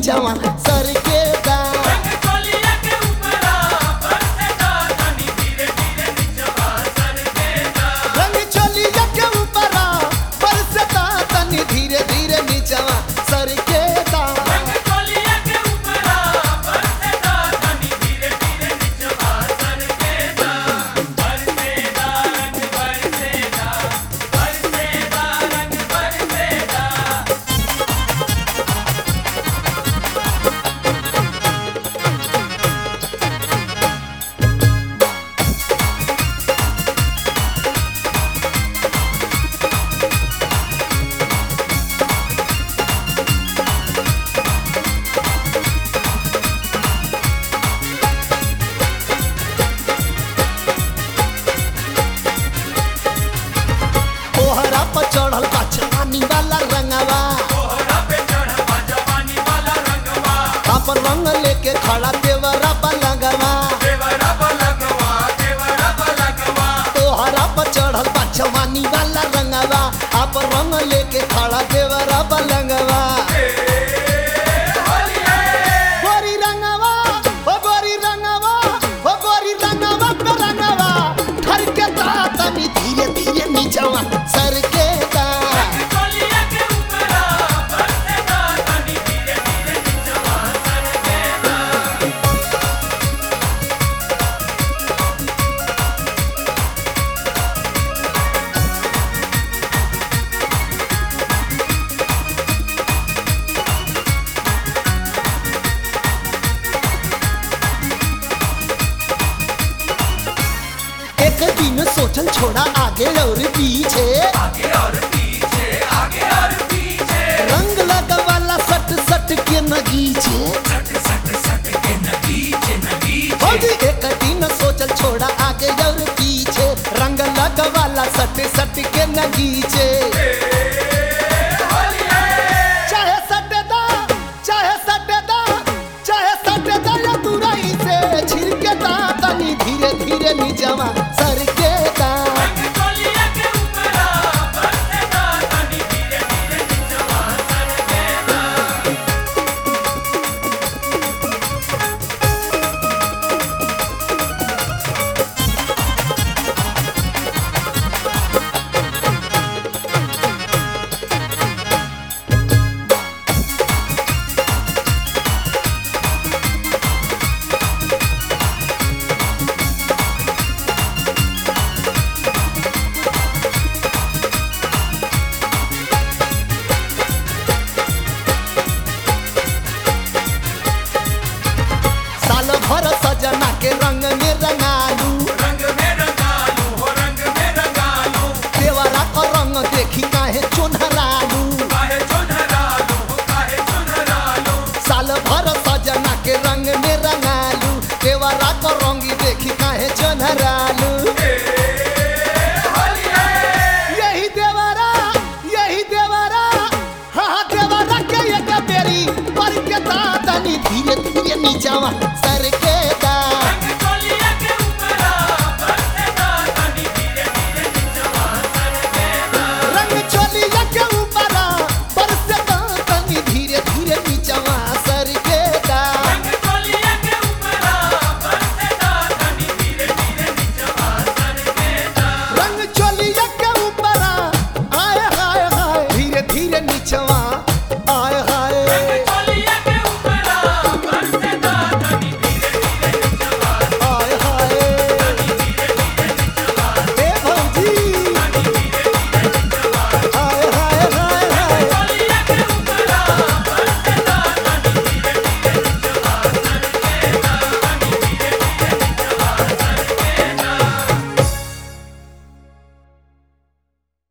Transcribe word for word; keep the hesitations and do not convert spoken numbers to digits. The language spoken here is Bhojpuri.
नीचवा सर के दा रंग चोलिया के ऊपरा बरसेदा तनी धीरे धीरे नीचवा सर के दा रंग चोलिया के ऊपरा बरसता तनी धीरे धीरे नीचवा सर के दा रंग चोलिया के ऊपरा बरसेदा तनी धीरे धीरे नीचवा सर के दा बरसेदा रंग बरसेदा बरसेदा रंग बरसेदा तोहरा पर चढ़ल बा जवानी वाला रंगवा तोहरा पे चढ़वा जवानी वाला रंगवा अपन रंग लेके खड़ा देवरा पलंगवा देवरा बलगवा देवरा बलगवा तोहरा पर चढ़ल बा जवानी वाला रंगवा अपन रंग लेके खड़ा देवरा पलंगवा होली है गोरी रंगवा ओ गोरी रंगवा ओ गोरी रंगवा पे रंगवा घर के ता तनी धीरे धीरे नीचवा सर के दा रंग चोलिया के ऊपरा बरसेदा तनी धीरे धीरे नीचवा सर के दा एक दिन सोचल छोड़ा आगे और पीछे आगे और पीछे आगे और पीछे रंग लगवाला सट सट के नगीचे सट सट सट के नगीचे नगीचे होली एक दिन सोचल छोड़ा आगे और पीछे रंग लगवाला सट सट के नगीचे होली है चाहे सटदा चाहे सटदा चाहे सटदा या तुरई से छिड़के दा तनी धीरे धीरे नीचवा सर के दा रंग चोलिया के ऊपरा बरसेदा तनी धीरे धीरे नीचवा सर के दा साल भर सजना के रंग में रंगालू रंग में रंगालू हो रंग में रंगालू देवरा का रंग देखी काहे चुनहरालू काहे चुनहरालू हो काहे चुनहरालू साल भर सजना के रंग में रंगालू देवरा का रंगी देखी काहे चुनहरालू होली है यही देवरा यही देवरा हाँ देवरा के एक बेरी पर के दादनी धीरे धीरे नीचवा सर के